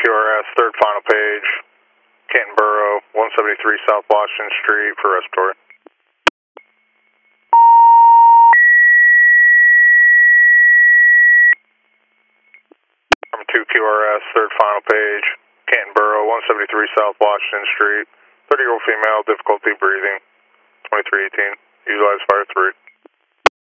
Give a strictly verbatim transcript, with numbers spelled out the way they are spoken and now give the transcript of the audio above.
R S, third final page, Canton Borough, one seventy-three South Washington Street for respiratory. From two Q R S, third final page, Canton Borough, one seventy-three South Washington Street, thirty-year-old female, difficulty breathing, twenty-three eighteen, utilize fire three.